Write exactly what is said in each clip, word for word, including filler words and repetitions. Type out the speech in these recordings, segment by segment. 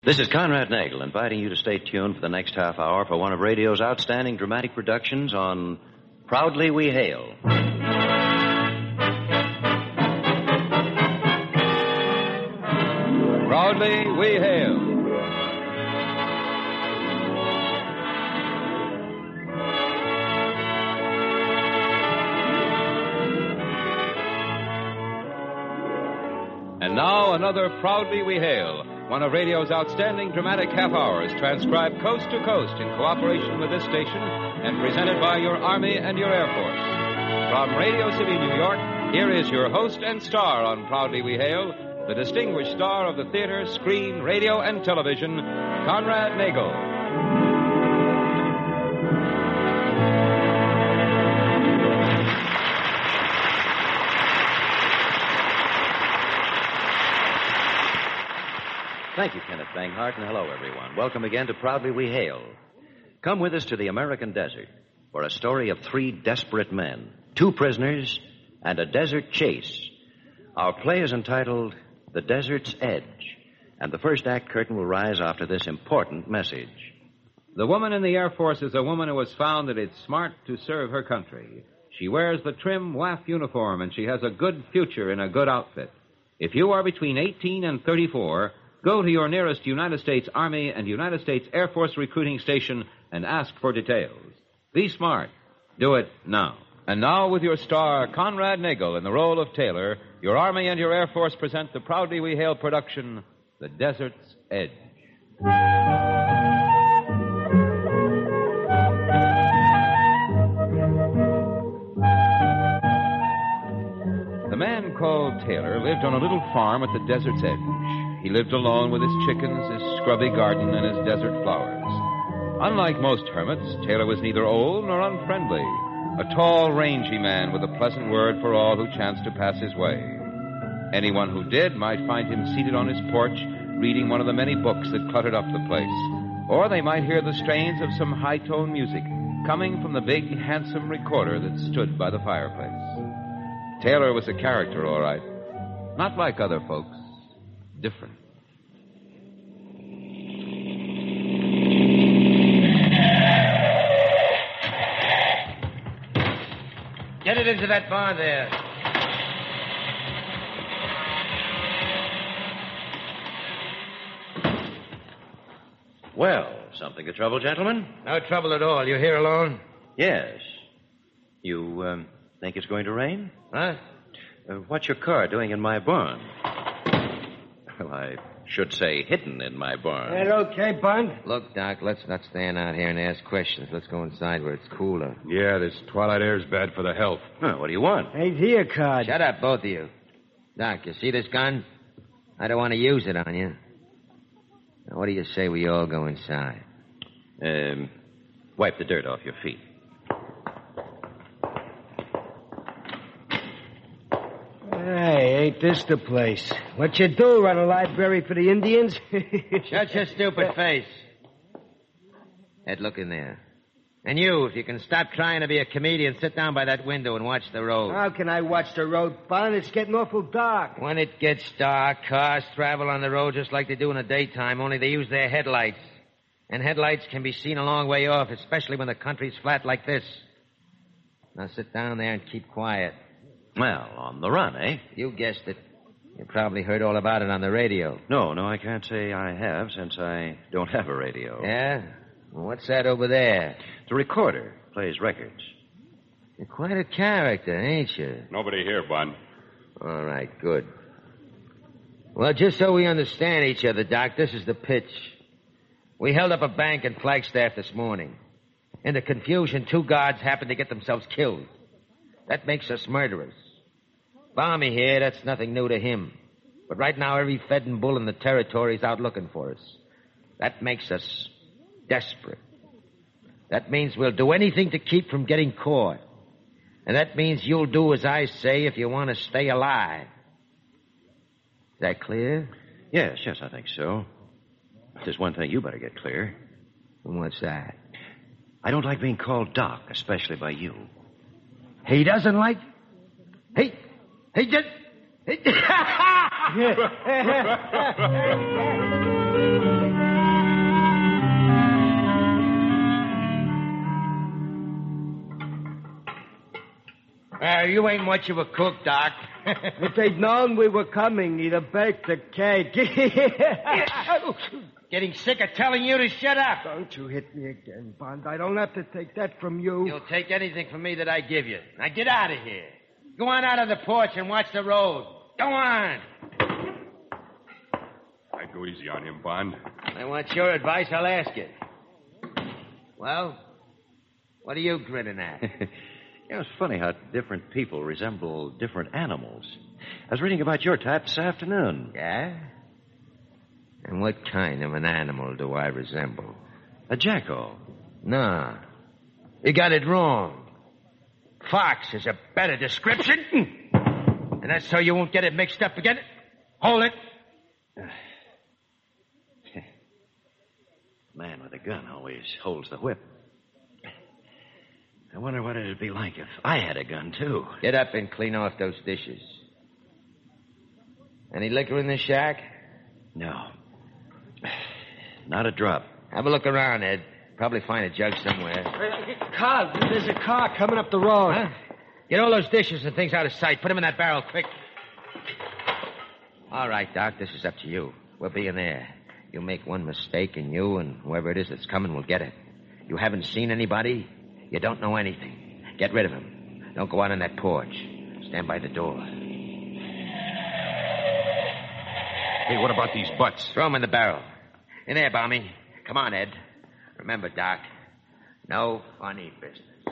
This is Conrad Nagel inviting you to stay tuned for the next half hour for one of radio's outstanding dramatic productions on Proudly We Hail. Proudly We Hail. And now another Proudly We Hail, one of radio's outstanding dramatic half hours, transcribed coast to coast in cooperation with this station and presented by your Army and your Air Force. From Radio City, New York, here is your host and star on Proudly We Hail, the distinguished star of the theater, screen, radio, and television, Conrad Nagel. Thank you, Kenneth Banghart, and hello, everyone. Welcome again to Proudly We Hail. Come with us to the American desert for a story of three desperate men, two prisoners, and a desert chase. Our play is entitled The Desert's Edge, and the first act curtain will rise after this important message. The woman in the Air Force is a woman who has found that it's smart to serve her country. She wears the trim W A F uniform, and she has a good future in a good outfit. If you are between eighteen and thirty-four, go to your nearest United States Army and United States Air Force recruiting station and ask for details. Be smart. Do it now. And now, with your star, Conrad Nagel, in the role of Taylor, your Army and your Air Force present the Proudly We Hail production, The Desert's Edge. The man called Taylor lived on a little farm at the desert's edge. He lived alone with his chickens, his scrubby garden, and his desert flowers. Unlike most hermits, Taylor was neither old nor unfriendly. A tall, rangy man with a pleasant word for all who chanced to pass his way. Anyone who did might find him seated on his porch, reading one of the many books that cluttered up the place. Or they might hear the strains of some high-tone music coming from the big, handsome recorder that stood by the fireplace. Taylor was a character, all right. Not like other folks. Different. Get it into that barn there. Well, something of trouble, gentlemen? No trouble at all. You here alone? Yes. You um, think it's going to rain? Huh? Uh, what's your car doing in my barn? Well, I should say hidden in my barn. That okay, Bund? Look, Doc, let's not stand out here and ask questions. Let's go inside where it's cooler. Yeah, this twilight air's bad for the health. Huh, what do you want? Ain't he a card? Shut up, both of you. Doc, you see this gun? I don't want to use it on you. Now, what do you say we all go inside? Um, wipe the dirt off your feet. Hey, ain't this the place? What you do, run a library for the Indians? Shut your stupid face. Ed, look in there. And you, if you can stop trying to be a comedian, sit down by that window and watch the road. How can I watch the road, Bund? It's getting awful dark. When it gets dark, cars travel on the road just like they do in the daytime, only they use their headlights. And headlights can be seen a long way off, especially when the country's flat like this. Now sit down there and keep quiet. Well, on the run, eh? You guessed it. You probably heard all about it on the radio. No, no, I can't say I have, since I don't have a radio. Yeah? Well, what's that over there? It's a recorder. Plays records. You're quite a character, ain't you? Nobody here, Bun. All right, good. Well, just so we understand each other, Doc, this is the pitch. We held up a bank in Flagstaff this morning. In the confusion, two guards happened to get themselves killed. That makes us murderers. Barmy here, that's nothing new to him. But right now, every Fed and bull in the territory is out looking for us. That makes us desperate. That means we'll do anything to keep from getting caught. And that means you'll do as I say if you want to stay alive. Is that clear? Yes, yes, I think so. There's one thing you better get clear. And what's that? I don't like being called Doc, especially by you. He doesn't like... He... He just... He... you ain't much of a cook, Doc. If they'd known we were coming, he'd have baked the cake. Getting sick of telling you to shut up. Don't you hit me again, Bond. I don't have to take that from you. You'll take anything from me that I give you. Now get out of here. Go on out on the porch and watch the road. Go on. I'd go easy on him, Bond. I want your advice. I'll ask it. Well, what are you grinning at? You know, it's funny how different people resemble different animals. I was reading about your type this afternoon. Yeah? And what kind of an animal do I resemble? A jackal. No. You got it wrong. Fox is a better description. And that's so you won't get it mixed up again. Hold it. Man with a gun always holds the whip. I wonder what it'd be like if I had a gun, too. Get up and clean off those dishes. Any liquor in the shack? No. Not a drop. Have a look around, Ed. Probably find a jug somewhere. Car, there's a car coming up the road. Huh? Get all those dishes and things out of sight. Put them in that barrel, quick. All right, Doc, this is up to you. We'll be in there. You make one mistake, and you and whoever it is that's coming will get it. You haven't seen anybody. You don't know anything. Get rid of him. Don't go out on that porch. Stand by the door. Hey, what about these butts? Throw them in the barrel. In there, Bommy. Come on, Ed. Remember, Doc, no funny business.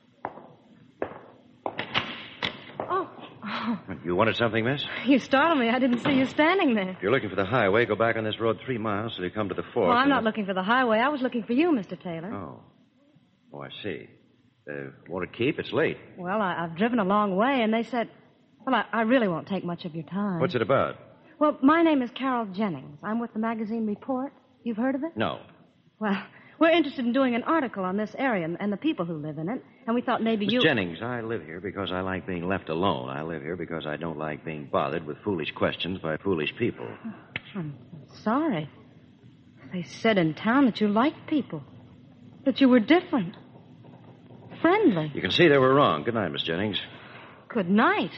Oh. oh. You wanted something, miss? You startled me. I didn't see you standing there. If you're looking for the highway, go back on this road three miles till you come to the fork. Well, I'm not the... looking for the highway. I was looking for you, Mister Taylor. Oh. Oh, I see. Uh, want to keep? It's late. Well, I, I've driven a long way, and they said... Well, I, I really won't take much of your time. What's it about? Well, my name is Carol Jennings. I'm with the magazine Report. You've heard of it? No. Well, we're interested in doing an article on this area and, and the people who live in it, and we thought maybe Miss you... Jennings, I live here because I like being left alone. I live here because I don't like being bothered with foolish questions by foolish people. I'm sorry. They said in town that you liked people, that you were different, friendly. You can see they were wrong. Good night, Miss Jennings. Good night.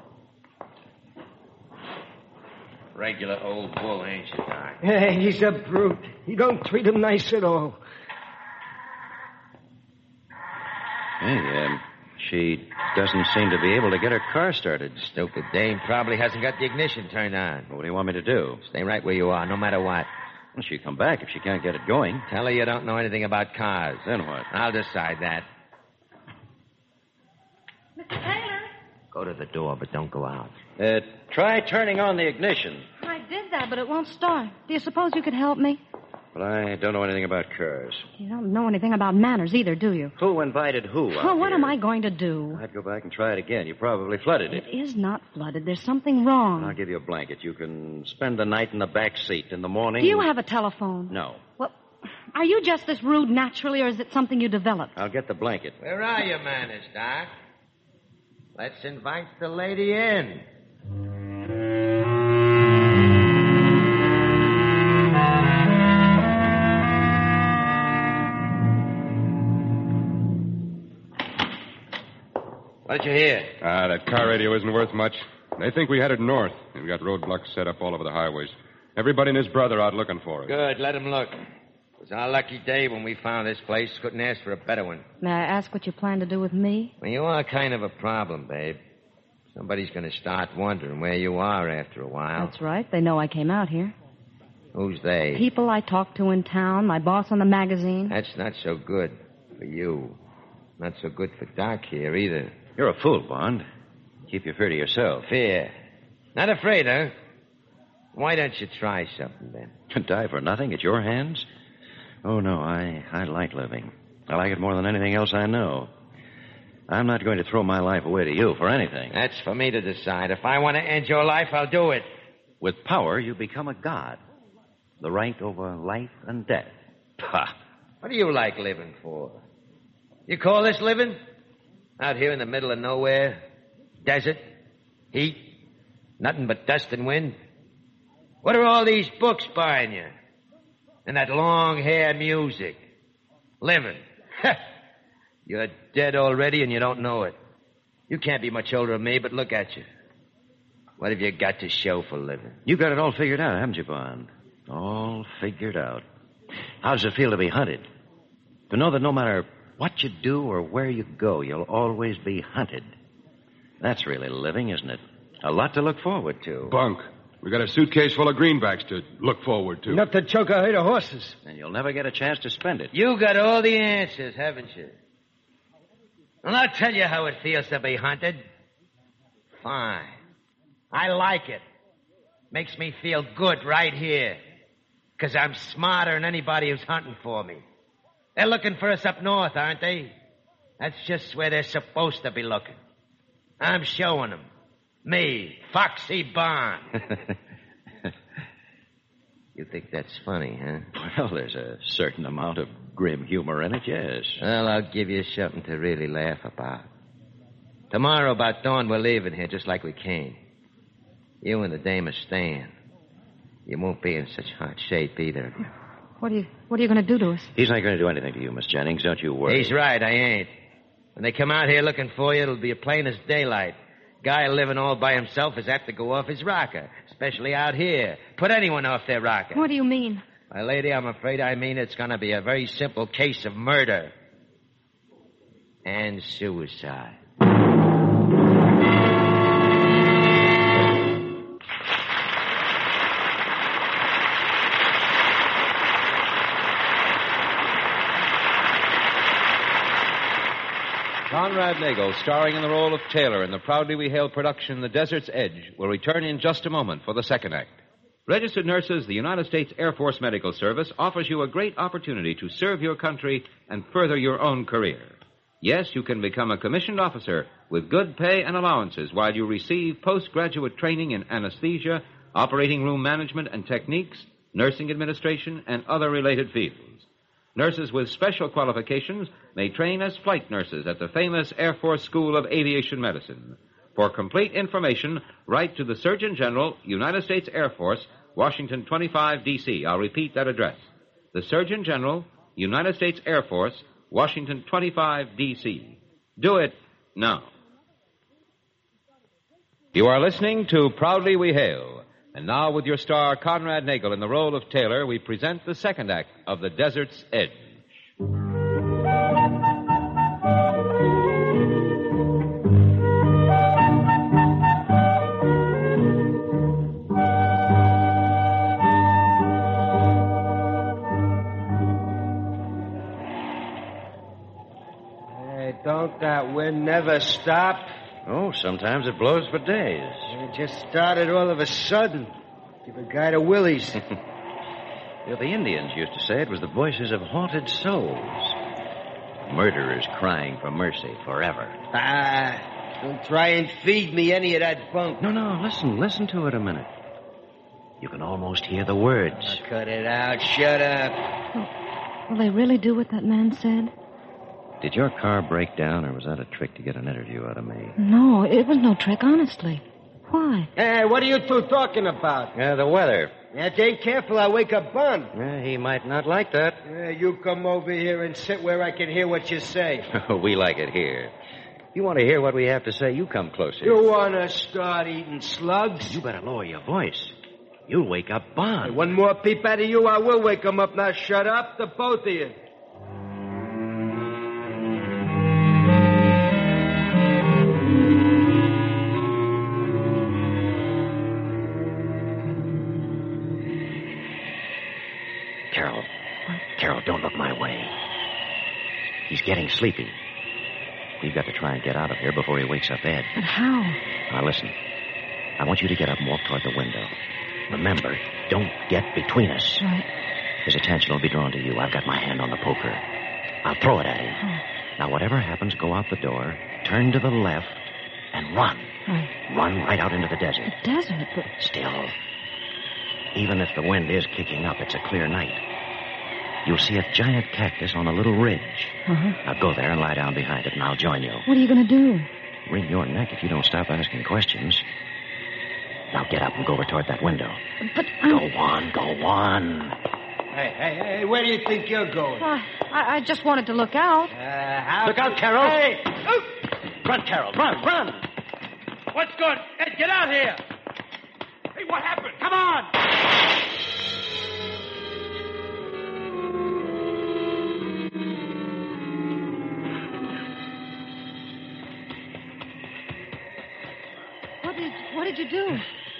Regular old bull, ain't you, Doc? Hey, he's a brute. He don't treat him nice at all. Hey, um, she doesn't seem to be able to get her car started. Stupid dame probably hasn't got the ignition turned on. What do you want me to do? Stay right where you are, no matter what. Well, she'll come back if she can't get it going. Tell her you don't know anything about cars. Then what? I'll decide that. Mister Taylor? Go to the door, but don't go out. Uh, try turning on the ignition. I did that, but it won't start. Do you suppose you could help me? Well, I don't know anything about cars. You don't know anything about manners either, do you? Who invited who out Well, what here? am I going to do? I'd go back and try it again. You probably flooded it. It is not flooded. There's something wrong. I'll give you a blanket. You can spend the night in the back seat. In the morning... Do you have a telephone? No. Well, are you just this rude naturally, or is it something you developed? I'll get the blanket. Where are your manners, Doc? Let's invite the lady in. What did you hear? Ah, that car radio isn't worth much. They think we headed north. We've got roadblocks set up all over the highways. Everybody and his brother out looking for us. Good, let him look. It was our lucky day when we found this place. Couldn't ask for a better one. May I ask what you plan to do with me? Well, you are kind of a problem, babe. Somebody's going to start wondering where you are after a while. That's right. They know I came out here. Who's they? People I talked to in town, my boss on the magazine. That's not so good for you. Not so good for Doc here, either. You're a fool, Bond. Keep your fear to yourself. Fear. Not afraid, huh? Why don't you try something, then? Die for nothing at your hands? Oh, no, I, I like living. I like it more than anything else I know. I'm not going to throw my life away to you for anything. That's for me to decide. If I want to end your life, I'll do it. With power, you become a god. The right over life and death. Pah. What do you like living for? You call this living? Out here in the middle of nowhere? Desert? Heat? Nothing but dust and wind? What are all these books buying you? And that long hair music? Living? You're dead already and you don't know it. You can't be much older than me, but look at you. What have you got to show for a living? You got it all figured out, haven't you, Bond? All figured out. How does it feel to be hunted? To know that no matter what you do or where you go, you'll always be hunted. That's really living, isn't it? A lot to look forward to. Bunk. We got a suitcase full of greenbacks to look forward to. Enough to choke a herd of horses. And you'll never get a chance to spend it. You got all the answers, haven't you? Well, I'll tell you how it feels to be hunted. Fine. I like it. Makes me feel good right here. Because I'm smarter than anybody who's hunting for me. They're looking for us up north, aren't they? That's just where they're supposed to be looking. I'm showing them. Me, Foxy Bond. You think that's funny, huh? Well, there's a certain amount of grim humor in it, yes. Well, I'll give you something to really laugh about. Tomorrow about dawn, we're leaving here just like we came. You and the dame are staying. You won't be in such hot shape either. What are you What are you going to do to us? He's not going to do anything to you, Miss Jennings. Don't you worry. He's right, I ain't. When they come out here looking for you, it'll be as plain as daylight. Guy living all by himself is apt to go off his rocker, especially out here. Put anyone off their rocker. What do you mean? My lady, I'm afraid I mean it's going to be a very simple case of murder. And suicide. Conrad Nagel, starring in the role of Taylor in the proudly we hail production The Desert's Edge, will return in just a moment for the second act. Registered nurses, the United States Air Force Medical Service offers you a great opportunity to serve your country and further your own career. Yes, you can become a commissioned officer with good pay and allowances while you receive postgraduate training in anesthesia, operating room management and techniques, nursing administration, and other related fields. Nurses with special qualifications may train as flight nurses at the famous Air Force School of Aviation Medicine. For complete information, write to the Surgeon General, United States Air Force, Washington twenty-five, D C I'll repeat that address. The Surgeon General, United States Air Force, Washington twenty-five, D C Do it now. You are listening to Proudly We Hail. And now, with your star, Conrad Nagel, in the role of Taylor, we present the second act of The Desert's Edge. Hey, don't that wind never stop? Oh, sometimes it blows for days. It just started all of a sudden. Give a guy the willies. Well, the Indians used to say it was the voices of haunted souls. Murderers crying for mercy forever. Ah, don't try and feed me any of that bunk. No, no, listen, listen to it a minute. You can almost hear the words. Oh, cut it out, shut up. Will they really do what that man said? Did your car break down, or was that a trick to get an interview out of me? No, it was no trick, honestly. Why? Hey, what are you two talking about? Yeah, the weather. Yeah, if you ain't careful, I'll wake up Bun. Yeah, he might not like that. Yeah, you come over here and sit where I can hear what you say. We like it here. You want to hear what we have to say, you come closer. You want to start eating slugs? You better lower your voice. You'll wake up Bond. Hey, one more peep out of you, I will wake him up. Now shut up, the both of you. Carol. Carol, don't look my way. He's getting sleepy. We've got to try and get out of here before he wakes up Ed. But how? Now, listen. I want you to get up and walk toward the window. Remember, don't get between us. Right. His attention will be drawn to you. I've got my hand on the poker. I'll throw it at him. Oh. Now, whatever happens, go out the door, turn to the left, and run. Right. Run right out into the desert. The desert? But... Still, even if the wind is kicking up, it's a clear night. You'll see a giant cactus on a little ridge. Uh-huh. Now go there and lie down behind it, and I'll join you. What are you going to do? Wring your neck if you don't stop asking questions. Now get up and go over toward that window. But Go I'm... on, go on. Hey, hey, hey, where do you think you're going? I, I, I just wanted to look out. Uh, how Look out, Carol. Hey! Oh! Run, Carol. Run, run. What's good? Ed, get out here. Hey, what happened? Come on. What did what did you do?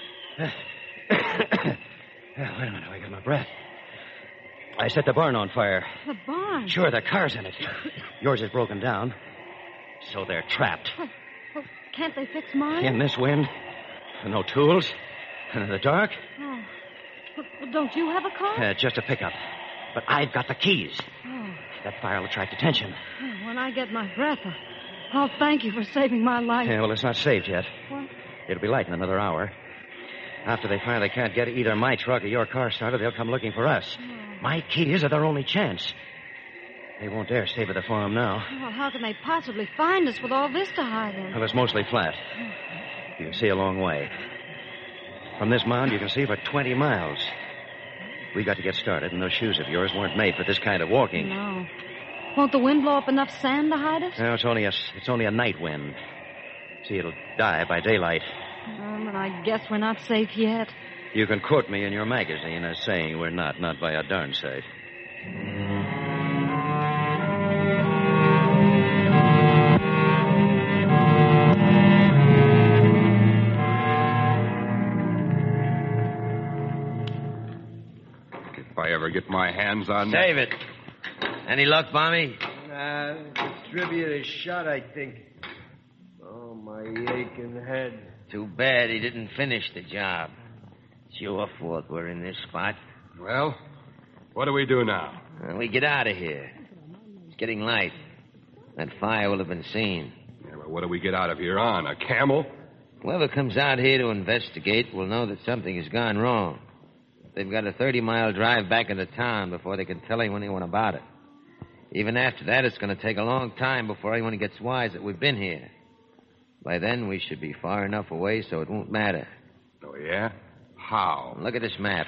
Yeah, wait a minute. I got my breath. I set the barn on fire. The barn. Sure, the car's in it. Yours is broken down. So they're trapped. Well, well, can't they fix mine? In this wind. No tools. In the dark. Oh. Well, don't you have a car? Uh, just a pickup. But I've got the keys. Oh. That fire will attract attention. Oh, when I get my breath, I'll, I'll thank you for saving my life. Yeah, well, it's not saved yet. What? It'll be light in another hour. After they find they can't get either my truck or your car started, they'll come looking for us. Oh. My keys are their only chance. They won't dare stay at the farm now. Well, how can they possibly find us with all this to hide in? Well, it's mostly flat. You can see a long way. From this mound, you can see for twenty miles. We got to get started, and those shoes of yours weren't made for this kind of walking. No. Won't the wind blow up enough sand to hide us? No, it's only a, it's only a night wind. See, it'll die by daylight. Um, and I guess we're not safe yet. You can quote me in your magazine as saying we're not, not by a darn sight. If I ever get my hands on that. Save it. Any luck, Bommy? Uh, distributor shot, I think. Oh, my aching head. Too bad he didn't finish the job. It's your fault we're in this spot. Well, what do we do now? Uh, we get out of here. It's getting light. That fire will have been seen. Yeah, well, what do we get out of here on? A camel? Whoever comes out here to investigate will know that something has gone wrong. They've got a thirty-mile drive back into town before they can tell anyone about it. Even after that, it's going to take a long time before anyone gets wise that we've been here. By then, we should be far enough away so it won't matter. Oh, yeah? How? Look at this map.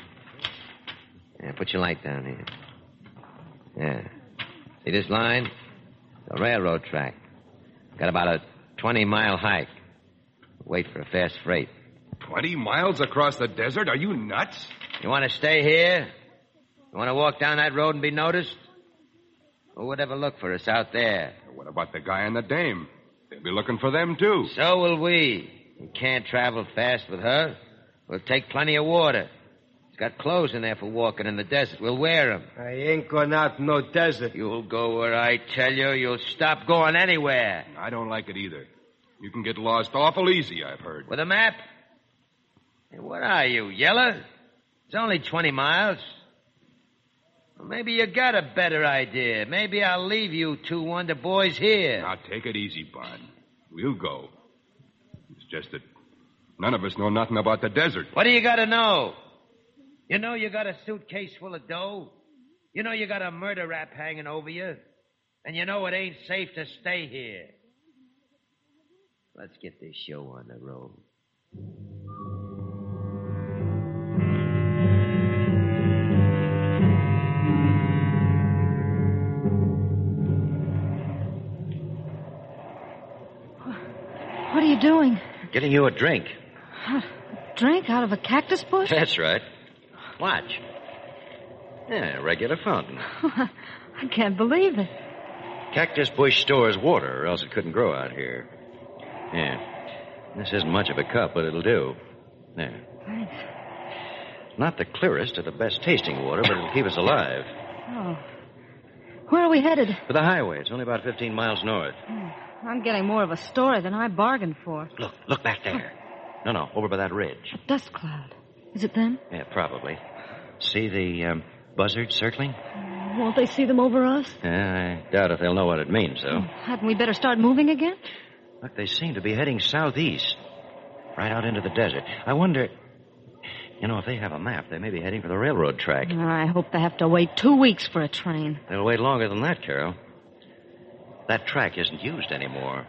Yeah, put your light down here. Yeah. See this line? The railroad track. Got about a twenty-mile hike. Wait for a fast freight. Twenty miles across the desert? Are you nuts? You want to stay here? You want to walk down that road and be noticed? Who would ever look for us out there? What about the guy and the dame? They'll be looking for them, too. So will we. We can't travel fast with her. We'll take plenty of water. She's got clothes in there for walking in the desert. We'll wear them. I ain't going out in no desert. You'll go where I tell you. You'll stop going anywhere. I don't like it either. You can get lost awful easy, I've heard. With a map? Hey, what are you, Yeller? It's only twenty miles. Well, maybe you got a better idea. Maybe I'll leave you two wonder boys here. Now, take it easy, Bud. We'll go. It's just that none of us know nothing about the desert. What do you got to know? You know you got a suitcase full of dough. You know you got a murder rap hanging over you. And you know it ain't safe to stay here. Let's get this show on the road. What are you doing? Getting you a drink. A drink out of a cactus bush? That's right. Watch. Yeah, a regular fountain. I can't believe it. Cactus bush stores water, or else it couldn't grow out here. Yeah. This isn't much of a cup, but it'll do. There. Thanks. Not the clearest or the best tasting water, but it'll keep us alive. Oh. Where are we headed? For the highway. It's only about fifteen miles north. I'm getting more of a story than I bargained for. Look, look back there. No, no, over by that ridge. A dust cloud. Is it them? Yeah, probably. See the um, buzzards circling? Won't they see them over us? Yeah, I doubt if they'll know what it means, though. Hadn't we better start moving again? Look, they seem to be heading southeast, right out into the desert. I wonder... You know, if they have a map, they may be heading for the railroad track. I hope they have to wait two weeks for a train. They'll wait longer than that, Carol. That track isn't used anymore.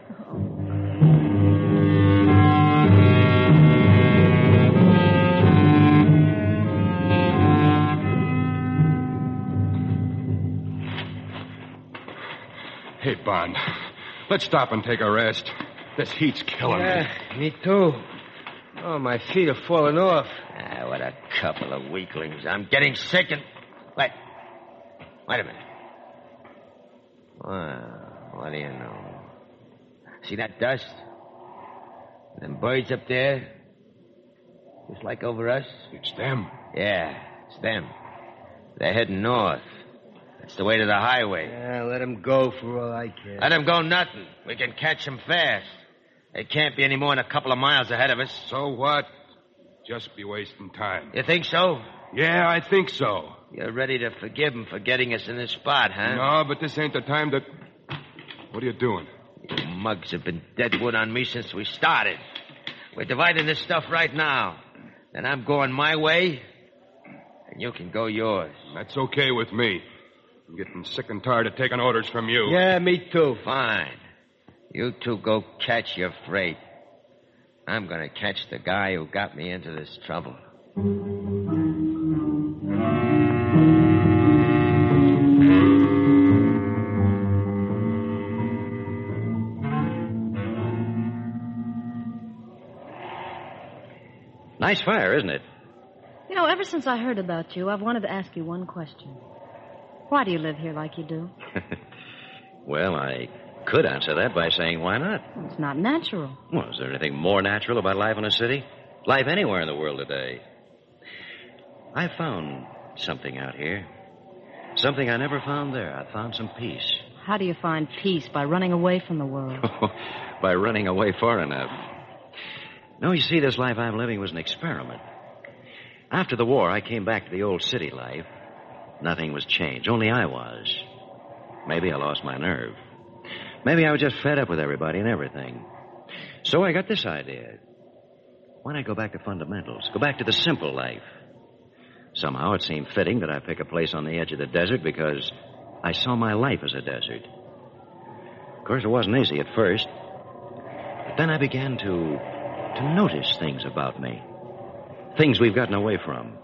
Hey, Bond. Let's stop and take a rest. This heat's killing me. Yeah, me too. Oh, my feet are falling off. Ah, what a couple of weaklings. I'm getting sick and... Wait. Wait a minute. Well, what do you know? See that dust? Them birds up there? Just like over us? It's them. Yeah, it's them. They're heading north. That's the way to the highway. Yeah, let them go for all I care. Let them go nothing. We can catch them fast. They can't be any more than a couple of miles ahead of us. So what? Just be wasting time. You think so? Yeah, I think so. You're ready to forgive them for getting us in this spot, huh? No, but this ain't the time to... What are you doing? You mugs have been deadwood on me since we started. We're dividing this stuff right now. Then I'm going my way, and you can go yours. That's okay with me. I'm getting sick and tired of taking orders from you. Yeah, me too. Fine. You two go catch your freight. I'm going to catch the guy who got me into this trouble. Nice fire, isn't it? You know, ever since I heard about you, I've wanted to ask you one question. Why do you live here like you do? Well, I could answer that by saying, why not? Well, it's not natural. Well, is there anything more natural about life in a city? Life anywhere in the world today. I found something out here. Something I never found there. I found some peace. How do you find peace? By running away from the world. By running away far enough. No, you see, this life I'm living was an experiment. After the war, I came back to the old city life. Nothing was changed. Only I was. Maybe I lost my nerve. Maybe I was just fed up with everybody and everything. So I got this idea. Why not go back to fundamentals? Go back to the simple life. Somehow it seemed fitting that I pick a place on the edge of the desert because I saw my life as a desert. Of course, it wasn't easy at first. But then I began to, to notice things about me. Things we've gotten away from.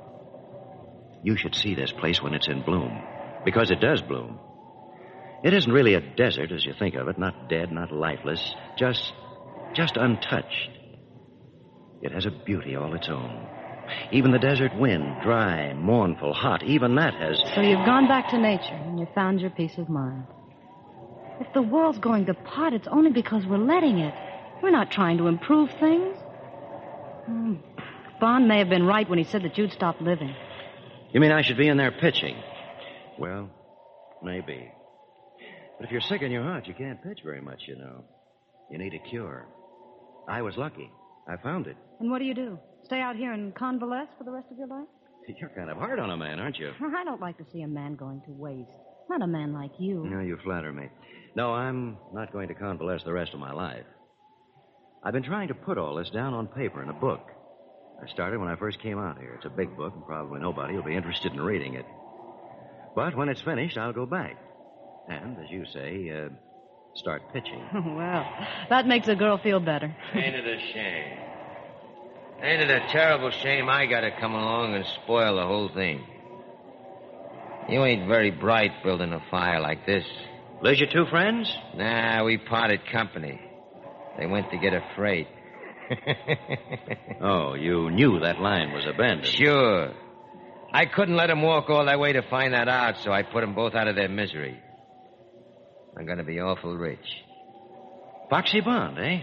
You should see this place when it's in bloom. Because it does bloom. It isn't really a desert as you think of it. Not dead, not lifeless. Just, just untouched. It has a beauty all its own. Even the desert wind, dry, mournful, hot, even that has... So you've gone back to nature and you found your peace of mind. If the world's going to pot, it's only because we're letting it. We're not trying to improve things. Hmm. Bond may have been right when he said that you'd stop living. You mean I should be in there pitching? Well, maybe. But if you're sick in your heart, you can't pitch very much, you know. You need a cure. I was lucky. I found it. And what do you do? Stay out here and convalesce for the rest of your life? You're kind of hard on a man, aren't you? I don't like to see a man going to waste. Not a man like you. No, you flatter me. No, I'm not going to convalesce the rest of my life. I've been trying to put all this down on paper in a book. I started when I first came out here. It's a big book, and probably nobody will be interested in reading it. But when it's finished, I'll go back. And, as you say, uh, start pitching. Well, that makes a girl feel better. Ain't it a shame? Ain't it a terrible shame I gotta come along and spoil the whole thing? You ain't very bright building a fire like this. Lose your two friends? Nah, we parted company. They went to get a freight. Oh, you knew that line was abandoned. Sure. I couldn't let them walk all that way to find that out, so I put them both out of their misery. I'm gonna be awful rich. Foxy Bond, eh?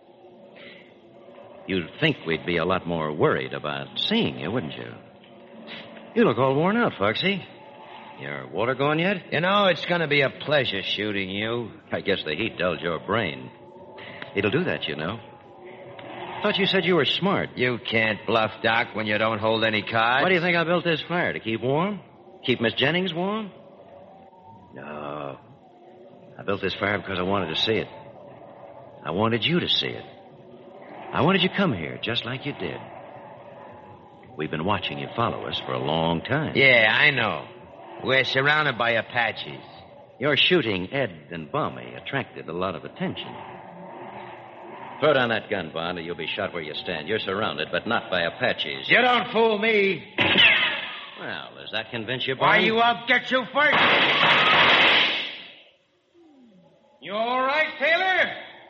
You'd think we'd be a lot more worried about seeing you, wouldn't you? You look all worn out, Foxy. Your water gone yet? You know, it's gonna be a pleasure shooting you. I guess the heat dulled your brain. It'll do that, you know. Thought you said you were smart. You can't bluff, Doc, when you don't hold any cards. Why do you think I built this fire? To keep warm? Keep Miss Jennings warm? No. I built this fire because I wanted to see it. I wanted you to see it. I wanted you to come here just like you did. We've been watching you follow us for a long time. Yeah, I know. We're surrounded by Apaches. Your shooting Ed and Balmy attracted a lot of attention. Throw down that gun, Bond, or you'll be shot where you stand. You're surrounded, but not by Apaches. You don't fool me. Well, does that convince you, Bond? Why, you I'll get you first. You all right, Taylor?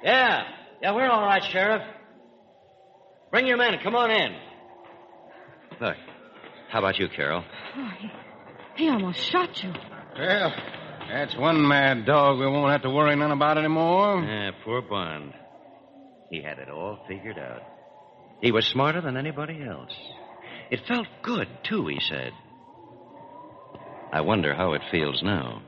Yeah. Yeah, we're all right, Sheriff. Bring your men. Come on in. Look, how about you, Carol? Oh, he, he almost shot you. Well, that's one mad dog we won't have to worry none about anymore. Yeah, poor Bond. He had it all figured out. He was smarter than anybody else. It felt good, too, he said. I wonder how it feels now.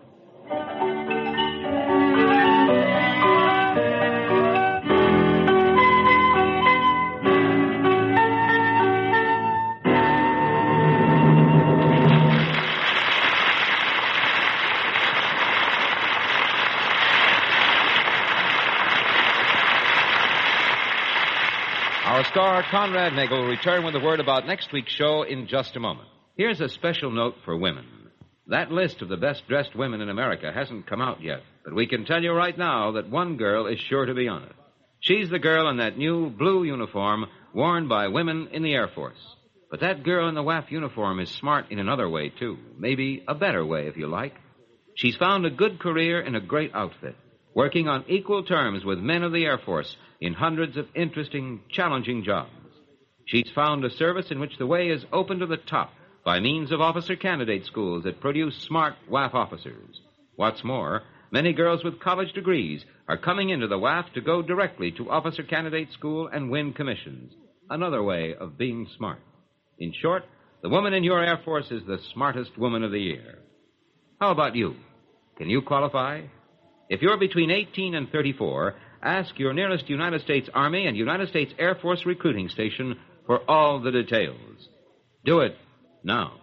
Our star, Conrad Nagel, will return with a word about next week's show in just a moment. Here's a special note for women. That list of the best-dressed women in America hasn't come out yet, but we can tell you right now that one girl is sure to be on it. She's the girl in that new blue uniform worn by women in the Air Force. But that girl in the W A F uniform is smart in another way, too. Maybe a better way, if you like. She's found a good career in a great outfit, working on equal terms with men of the Air Force in hundreds of interesting, challenging jobs. She's found a service in which the way is open to the top by means of officer candidate schools that produce smart W A F officers. What's more, many girls with college degrees are coming into the W A F to go directly to officer candidate school and win commissions. Another way of being smart. In short, the woman in your Air Force is the smartest woman of the year. How about you? Can you qualify? If you're between eighteen and thirty-four, ask your nearest United States Army and United States Air Force recruiting station for all the details. Do it now.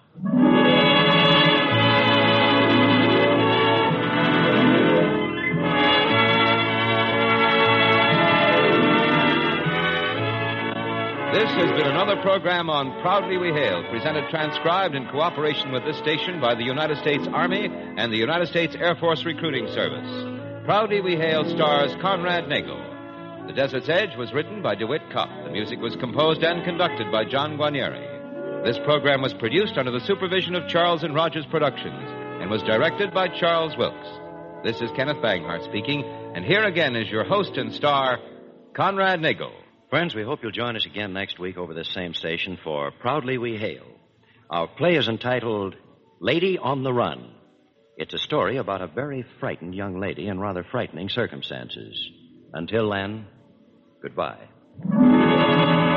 This has been another program on Proudly We Hail, presented transcribed in cooperation with this station by the United States Army and the United States Air Force Recruiting Service. Proudly We Hail stars Conrad Nagel. The Desert's Edge was written by DeWitt Kopp. The music was composed and conducted by John Guarnieri. This program was produced under the supervision of Charles and Rogers Productions and was directed by Charles Wilkes. This is Kenneth Banghart speaking, and here again is your host and star, Conrad Nagel. Friends, we hope you'll join us again next week over this same station for Proudly We Hail. Our play is entitled Lady on the Run. It's a story about a very frightened young lady in rather frightening circumstances. Until then, goodbye.